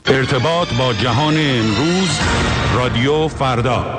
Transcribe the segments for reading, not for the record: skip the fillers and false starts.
ارتباط با جهان امروز، رادیو فردا.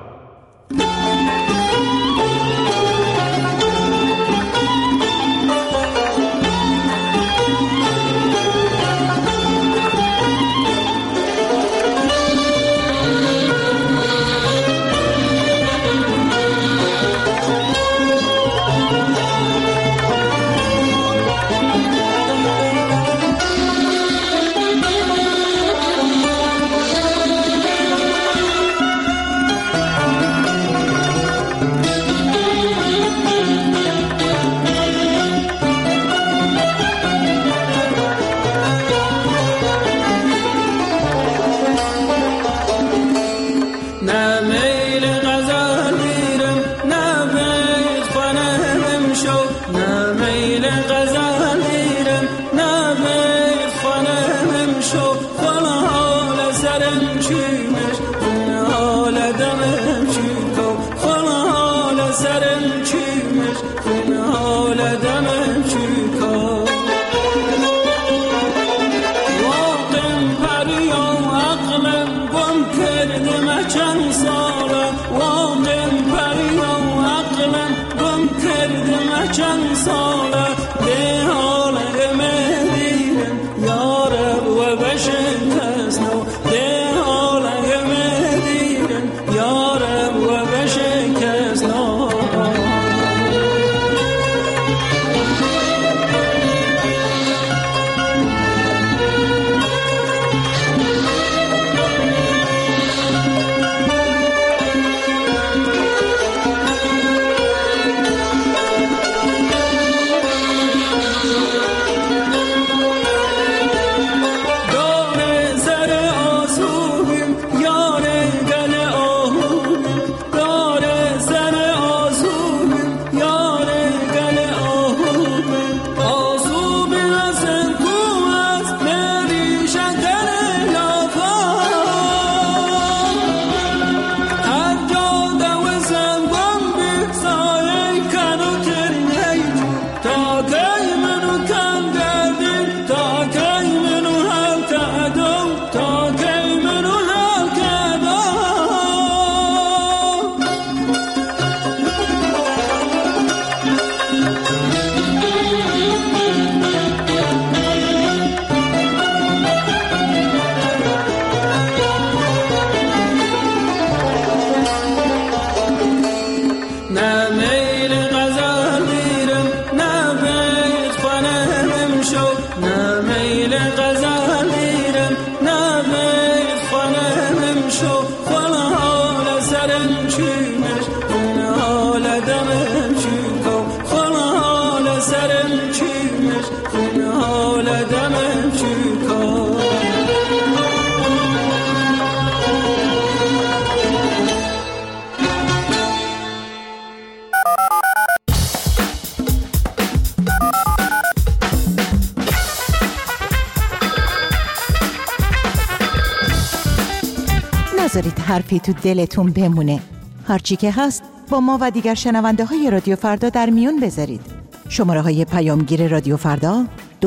نذارید حرفی تو دلتون بمونه. هرچی که هست با ما و دیگر شنونده های رادیو فردا در میون بذارید. شماره های پیامگیر رادیو فردا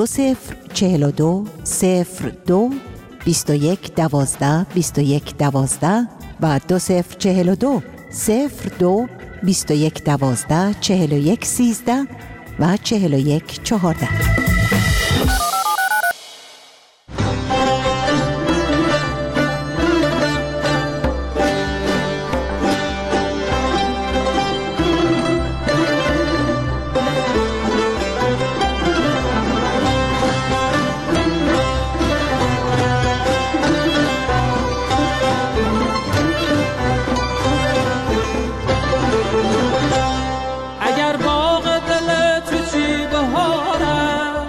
2042 02 21 12 21 12 و 2042 02 21 12 41 13 و 41 14. اگر باغ دل تو چی بهاره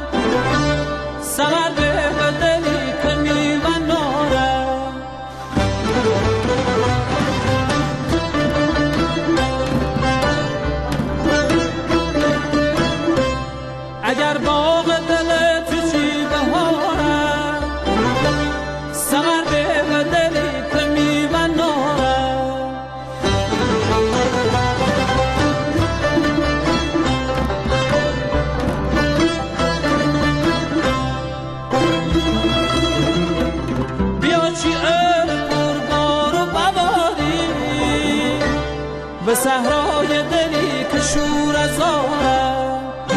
به صحرای دلی که شور از آره.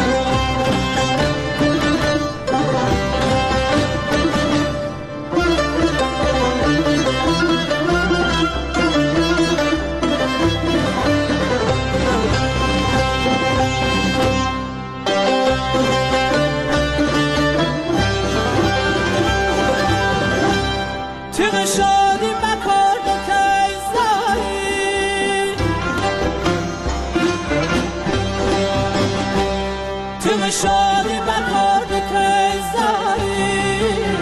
شادی بکار که زاری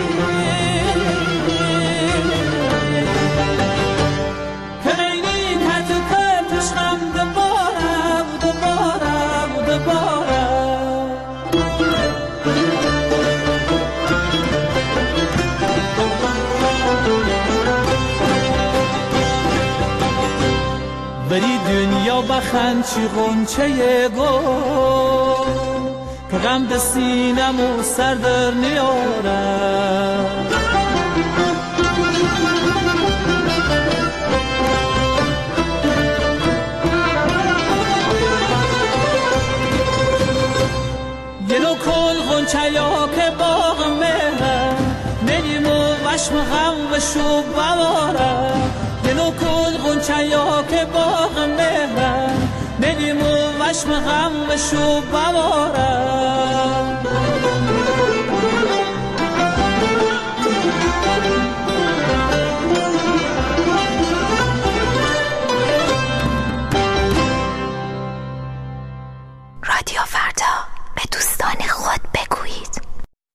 که غیری کتو کتش غم دباره و دباره و دباره بری دنیا بخند چی غنچه گل که غم ده سینمو سر در نیاره یه نو کل غنچه یا که باغ مهره نگیمو وشم غم و شوب بواره یه نو کل غنچه یا که باغ مهره نگیمو وشم غم و شوب بواره رادیو فردا، به دوستان خود بگویید.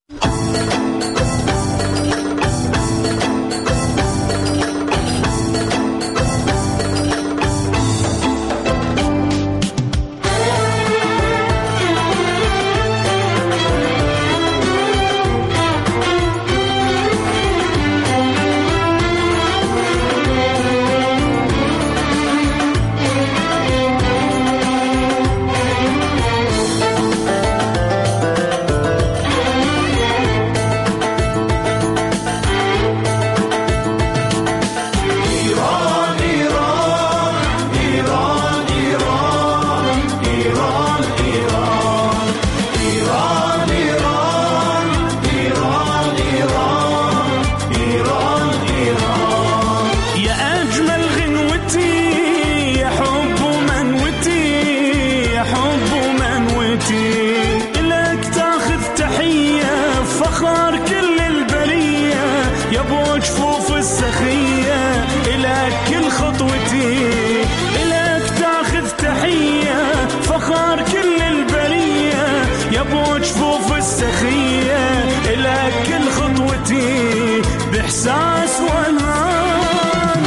بإحساس والهام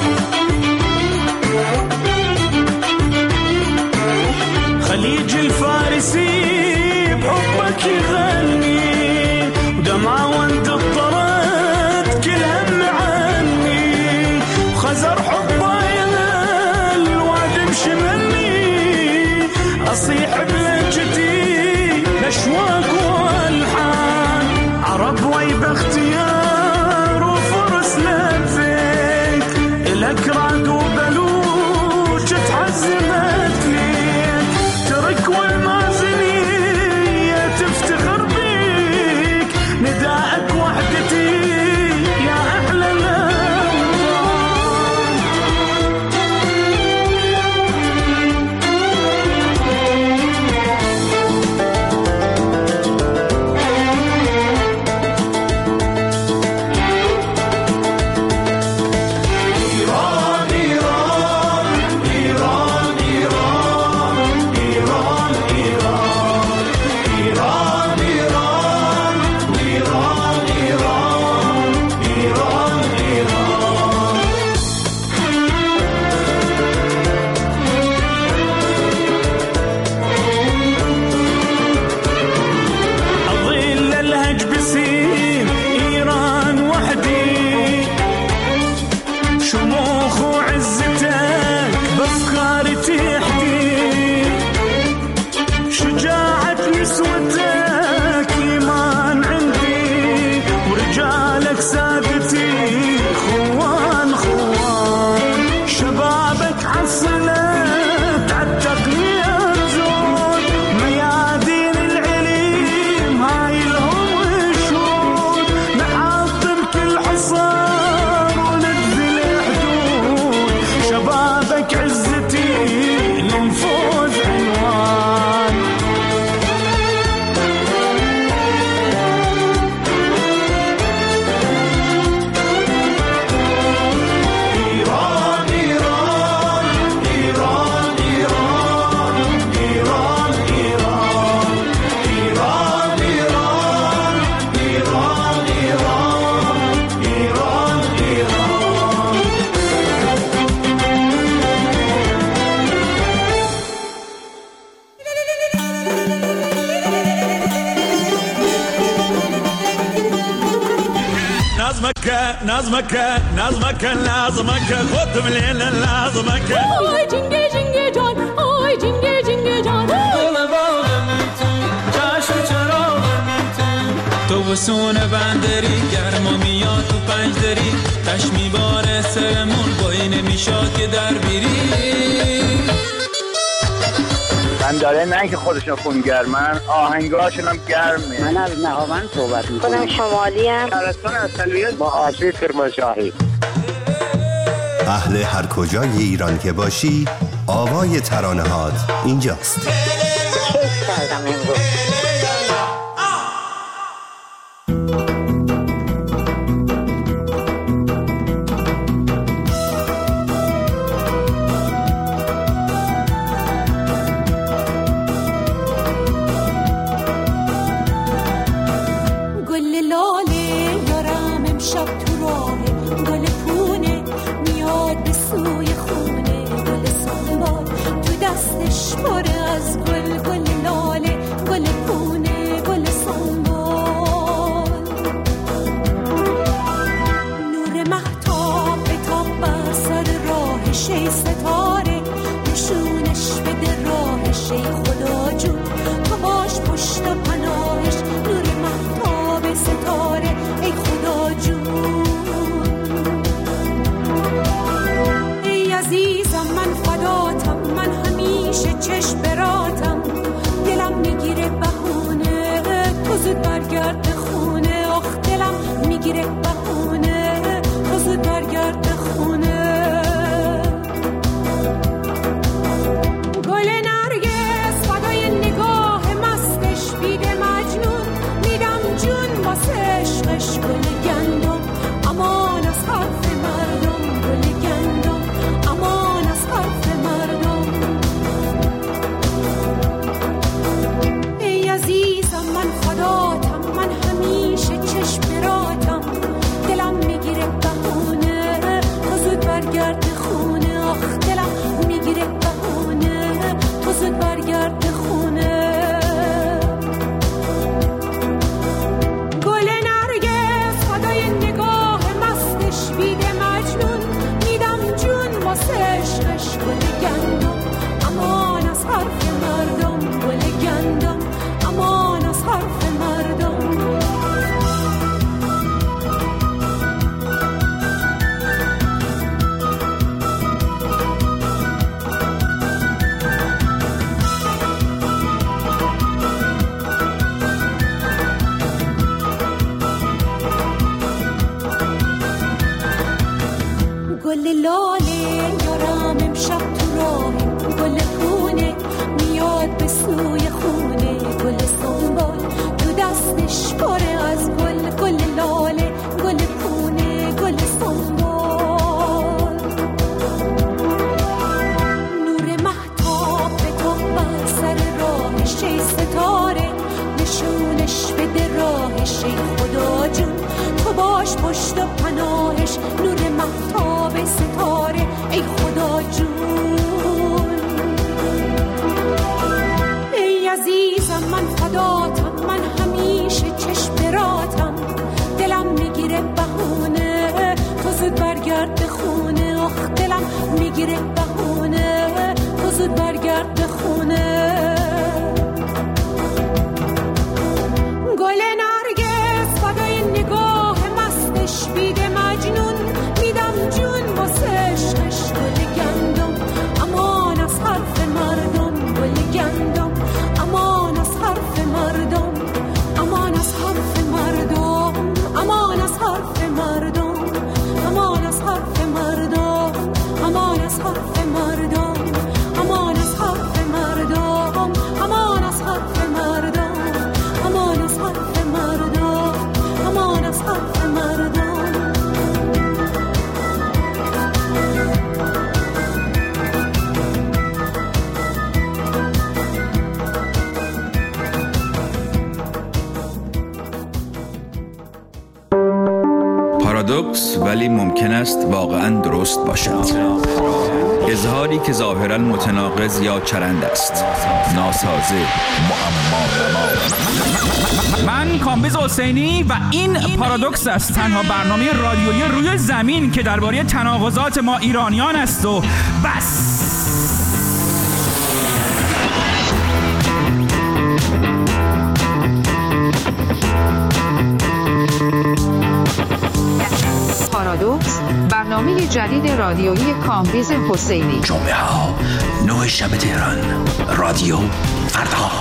خليج الفارسي بحبك يغني ودمعة وانت اضطرت كل هم عني وخزر حبه ينال الوادم شملني أصيح بلهجتي الأشواق والحان عرب ويب اختيار وفرس نظمك خود مليل نظمك آی جنگه جنگه جان آی جنگه جنگه جان گل باغم تو چشم چراغم تو بسون بندری گرما میاد تو پنجدری تش میباره سرمون بایی نمیشاد که در بیری من داره نه که خودشون خونگرمن آهنگاشون هم گرمه. من از نهاوند صحبت میکنم. خودم شمالی ام. شهرستان اصلیت با آشوی کرمانشاهی. اهل هر کجای ایران که باشی آوای ترانه‌هات اینجاست. کیف کردم امروز. امان از حرف مردم پارادوکس ولی ممکن است واقعاً درست باشد. اظهاری که ظاهراً متناقض یا چرند است. ناسازه، معما. من کامبیز حسینی و این پارادوکس است، تنها برنامه رادیویی روی زمین که درباره تناقضات ما ایرانیان است و بس. پارادوکس، برنامه جدید رادیویی کامبیز حسینی. جمعه ها 9 شب تهران، رادیو فردا.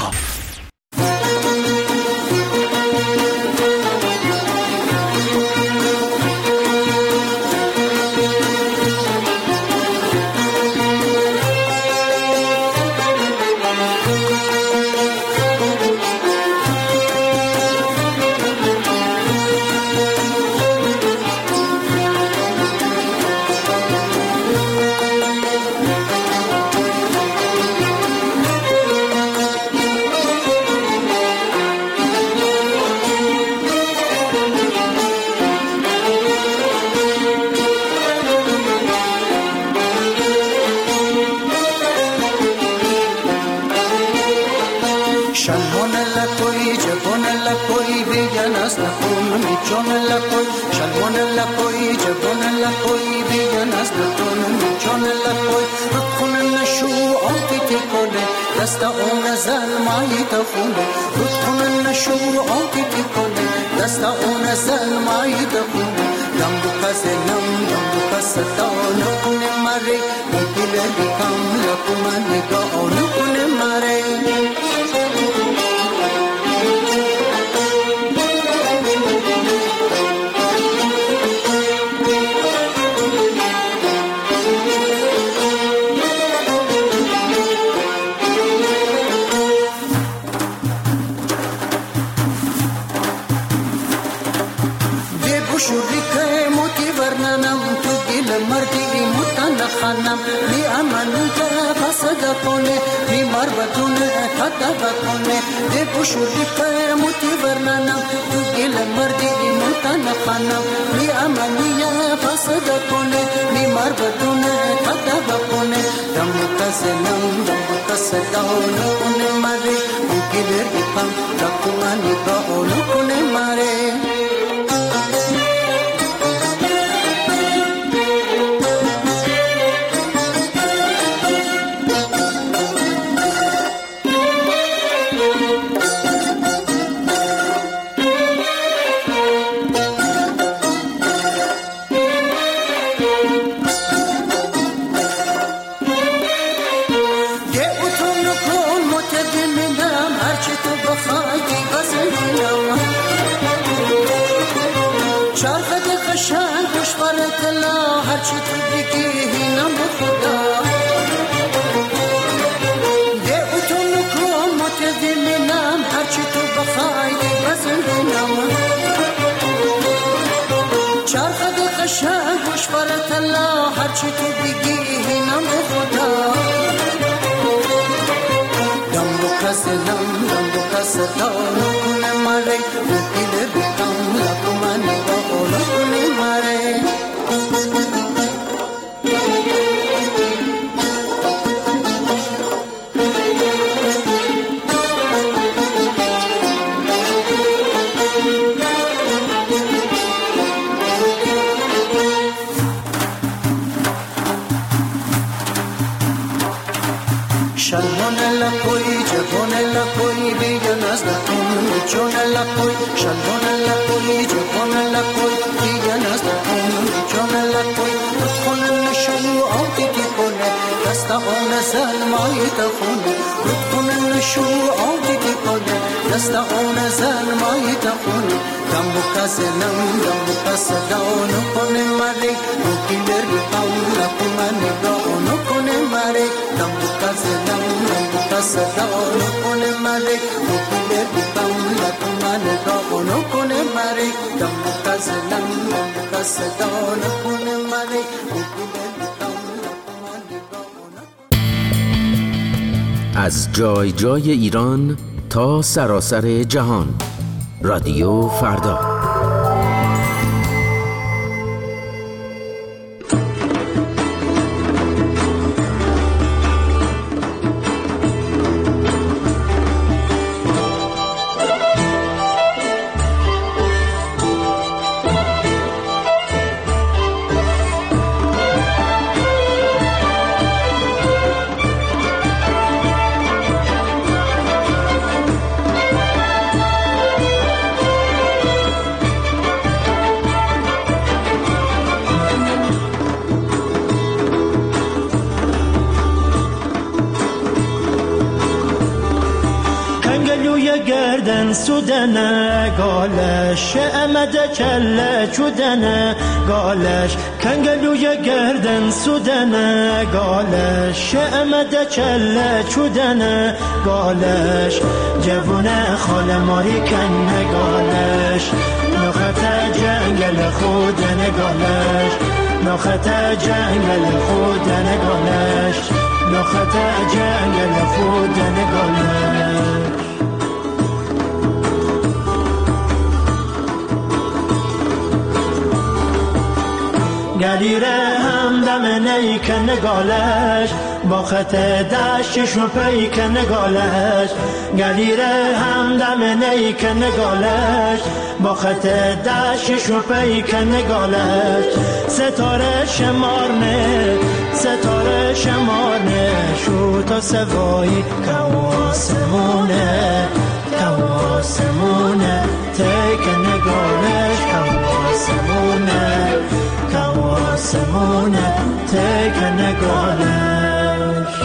از جای جای ایران تا سراسر جهان، رادیو فردا. سودنه گالش امده کله چودنه گالش کنگلوی گردن سودنه گالش امده کله چودنه گالش جوونه خال ماری کنه گالش نخت جنگل خودنه گالش نخت جنگل خودنه گالش نخت جنگل خودنه گالش گلیره همدم نیکن گالش با خط دشتش و پیکن گالش گلیره همدم نیکن گالش با خط دشتش و پیکن گالش ستاره شمارنه ستاره شمارنه شو تا سوایی کواسمونه کواسمونه تیکن گالش کواسمونه کواسمونه تیکن گالش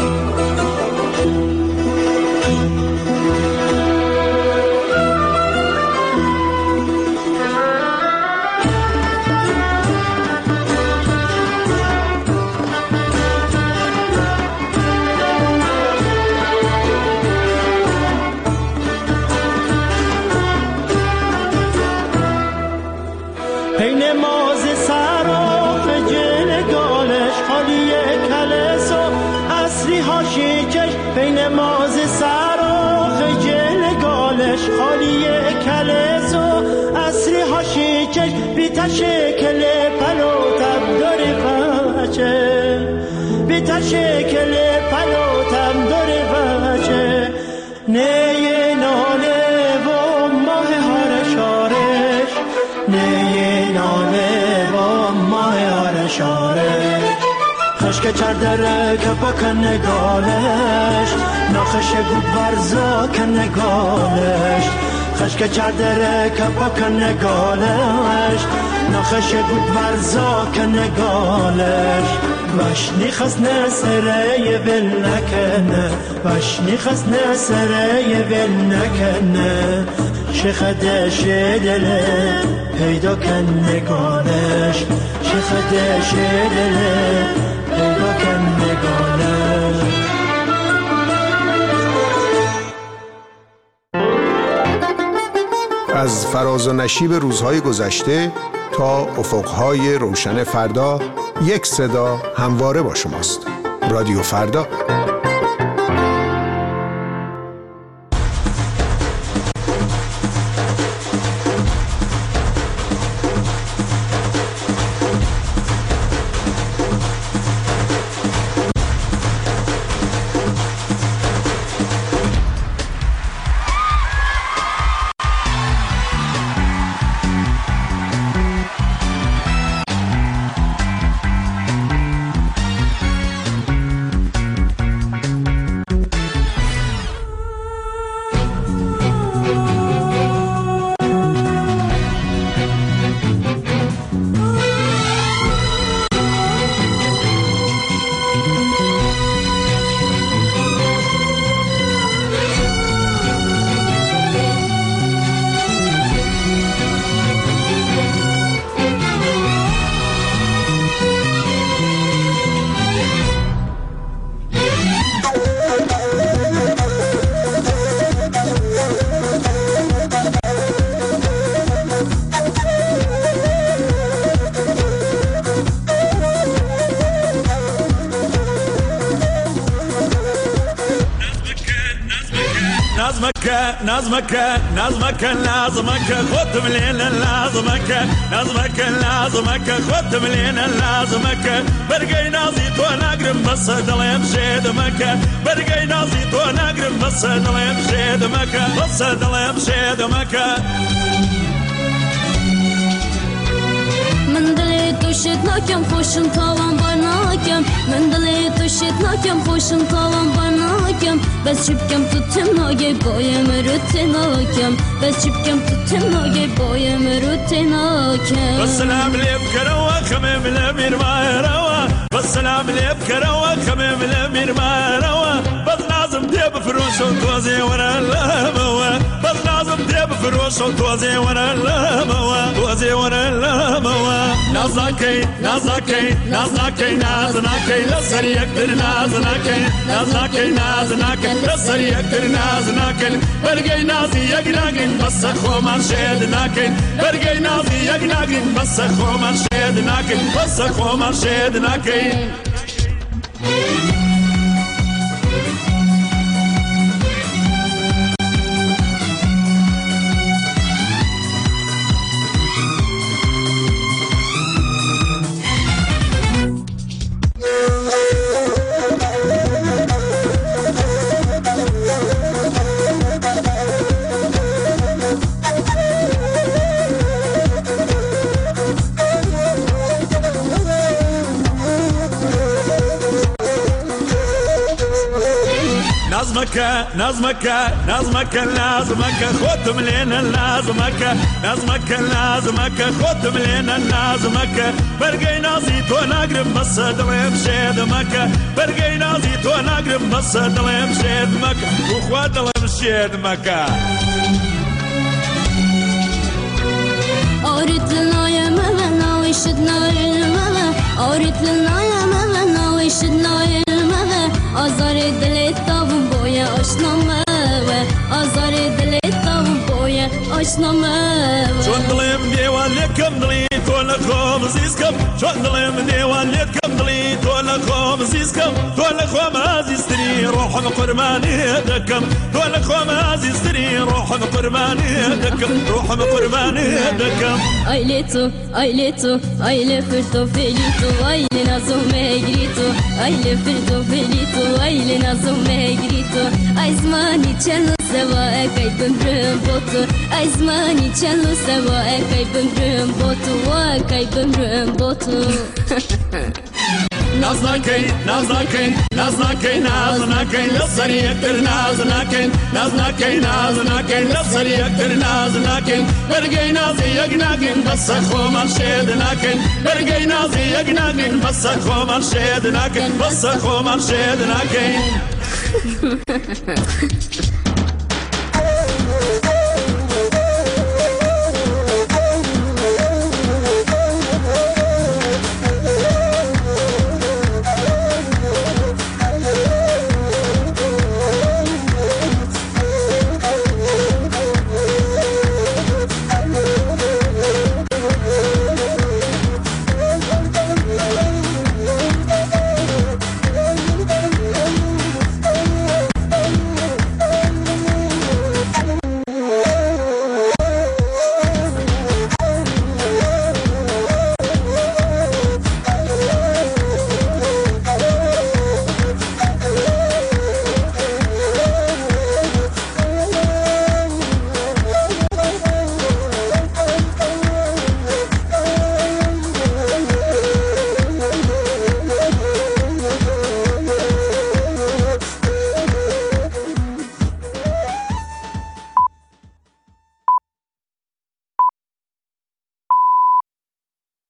پین ماز سراف جل گالش خالی کلس و اصری هاشی چش پین ماز سراف جل گالش خالی کلس و اصری هاشی چش بیتا شکل پلو تب داری بچه بیتا شکل پلو تب داری بچه نیه ناله و ماه هارشارش نیه ناله و ماه هارشارش خشک چردره که بکن گالش نخش گود برزا کن گالش خشک چردره که بکن گالش نخش گود برزا کن گالش وشنی خسنه سره بل نکنه وشنی خسنه سره بل نکنه شخدش دله پیدا کن گالش شخدش دله پیدا کن گالش از فراز و نشیب روزهای گذشته تا افقهای روشن فردا یک صدا همواره با شماست. رادیو فردا. نظمك لازمك خد ملينا لازمك نظمك لازمك خد ملينا لازمك برقي نازيت ونقرب بس دليم شيدمك برقي نازيت ونقرب بس دليم شيدمك بس دليم شيدمك من دلی توشت ناکم خوشم تاوان بار ناکم من دلی توشت ناکم خوشم تاوان بار ناکم بس چیپکم تو تناگی بایم رو تناکم بس چیپکم تو تناگی بایم رو تناکم بس سلام لیب کروا خمیم لمیر ما روا بس سلام لیب کروا خمیم لمیر ما روا بس لازم دی بفروش و توزی ورا لبوا بس لازم دی لێ بفرۆشە و تۆزێ وەرە لەمەوە تۆزێ وەرە لەمەوە ناز ناکەی ناز ناکەی ناز ناکەی ناز ناکەی لەسەر یەکتر ناز ناکەی ناز ناکەی ناز ناکەی لەسەر یەکتر ناز ناکەین بەرگەی نازی یەک ناگرین بەسەر خۆمان شێد ناکەین بەرگەی نازی یەک ناگرین بەسەر خۆمان شێد ناکەین بەسەر خۆمان شێد ناکەین نازمەکە لازمەکە خۆتم لێنە لازمەکە نازمەکە لازمەکە خۆتم لێنە لازمەکە بەرگەی نازی تۆ ناگرم بەسە دڵێم شێدمەکە بەرگەی نازی تۆ ناگرم بەسە دڵێم شێدمەکە وخوا دڵم شێدمەکە ئەوریت لە نایەمەوە ناویشت نایەمەوە ئەوریت لە نایەمەوە ناویشت نایەمەوە ئازاری دڵێت تاوم بۆیە ئاشنامەوە ئازاری دڵێت تاوم بۆیە ئاشنامەوە چۆن دڵێم دێوان لێکەم دڵی تۆ لە خۆم زیزکەم چۆن دڵێم دێوان لێکەم دڵی تۆ لە خۆم زیزکەم تۆ لە خۆم ئازیزتری ڕۆحم قوربانی دەکەم تۆ لە خۆم ئازیزتری ڕۆحم قوربانی دەکەم ڕۆحم قوربانی دەکەم ئای لێ تۆ ئای لێ تۆ ئای لێ فرتۆ فێلی تۆ ئای لێ نازۆ مێگری تۆ ئای لێ فرتۆ فێلی تۆ ئای لێ نازۆ مێگری تۆ ئای زمانی چەند سەوا ئەکەی بمرم بۆ تۆ ئای زمانی چەند سەوا ئەکەی بمرم بۆ تۆ ئەکەی بمرم بۆ تۆ ناز ناکەی ناز ناکەی ناز ناکەی ناز ناکەی لەسەر یەکتر ناز ناکەین ناز ناکەی ناز ناکەی لەسەر یەکتر ناز ناکەین بەرگەی نازی یەک ناگرین بەسەر خۆمان شێد ناکەین بەرگەی نازی یەک ناگرین بەسەر خۆمان شێد ناکەین بەسەر خۆمان شێد ناکەین